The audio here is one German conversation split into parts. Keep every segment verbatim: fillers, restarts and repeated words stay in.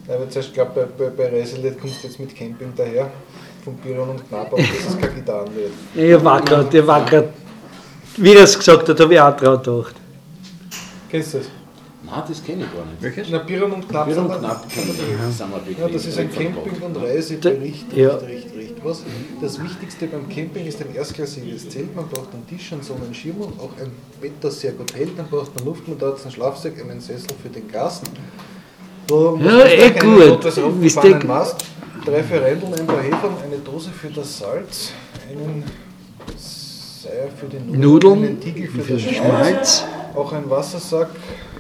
Ja, aber zuerst glaube bei, bei, bei Reiselet kommst du jetzt mit Camping daher, von Biron und Knapp, aber das ist kein Gitarrenlied. Ich war gerade, ich war gerade, wie er es gesagt hat, habe ich auch dran gedacht. Kennst du das? Nein, das kenne ich gar nicht. Welches? Na, Biron und Knapp. Biron und Knapp kennen wir. Ja, das ist ein Camping- und Reisebericht. Ja. Recht, recht, recht. Was? Das Wichtigste beim Camping ist ein erstklassiges Zelt. Man braucht einen Tisch, einen Sonnenschirm und auch ein Bett, das sehr gut hält. Dann braucht man Luftmatratze, einen Schlafsack, einen Sessel für den Gast. So, Ja, eh gut. Wie Mast, drei Verrendeln, ein paar Hefen, eine Dose für das Salz, einen Seier für den Nudeln, Nudeln, einen Tiegel für, für das Schmalz, Schmalz, auch ein Wassersack.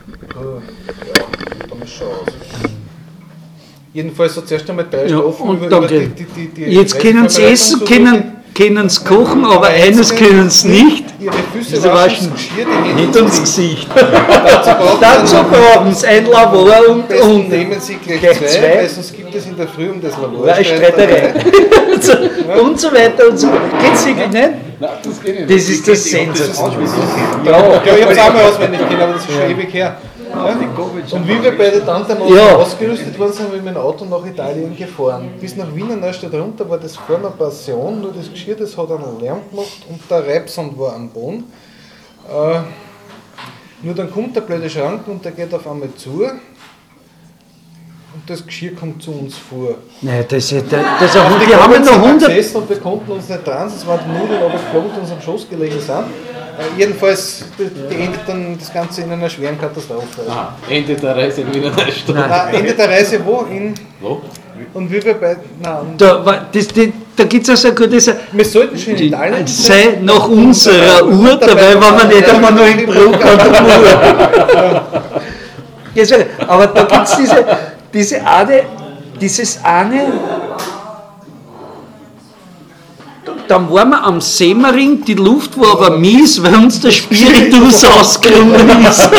Ja, dann ist schon aus. Jedenfalls so zuerst einmal drei ja, Stoffeln und über, dann über die, die, die, die jetzt können sie essen, können, können sie kochen, aber eines können sie nicht. Ihre Füße Sie waschen, waschen Geschirr, die Hände nicht ums Gesicht. Dazu Dazu brauchen sie ein Labor und, Besten und nehmen Sie gleich, gleich zwei, zwei. weil sonst gibt es in der Früh um das Labor eine Streiterei. Und so weiter und so weiter. Geht's wirklich nicht? Nein, das kenne ich nicht. Das ist das Sensationelle. Ja, ich habe es auch mal auswendig kennen, aber das ist schon ewig her. Ja. Und wie wir beide dann dann Ja. ausgerüstet waren, sind wir mit dem Auto nach Italien gefahren. Bis nach Wiener Neustadt runter war das vorne eine Passion, nur das Geschirr, das hat einen Lärm gemacht und der Reibsand war am Boden. Äh, nur dann kommt der blöde Schrank und der geht auf einmal zu und das Geschirr kommt zu uns vor. Nein, das ist, das, das, Die wir haben ja noch hundert. gesessen und wir konnten uns nicht dran, es waren die Nudeln, aber klar mit uns am Schoß gelegen sind. Äh, jedenfalls, die, die endet dann das Ganze in einer schweren Katastrophe. Aha, Ende der Reise in Wiener Neustadt. Nein, Ende der Reise wo? In, Wo? und wie wir bei. Nein, Da, war- das, die, da gibt es also gutes. wir sollten schon in Italien. Sei nach unserer Uhr dabei, wenn wir nicht einmal noch in Bruck an der Uhr. Aber da gibt es diese, diese eine, dieses eine. Dann waren wir am Semmering, die Luft war aber mies, weil uns der Spiritus ausgegangen ist.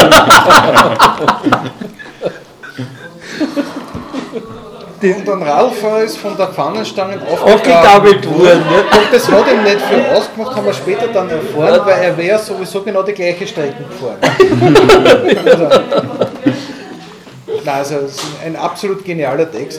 Und ein Radfahrer ist von der Pfannenstange Aufgegabelt worden. Ja. Und das hat ihm nicht viel ausgemacht, haben wir später dann erfahren, weil er wäre sowieso genau die gleiche Strecke gefahren. also, nein, also es ist ein absolut genialer Text.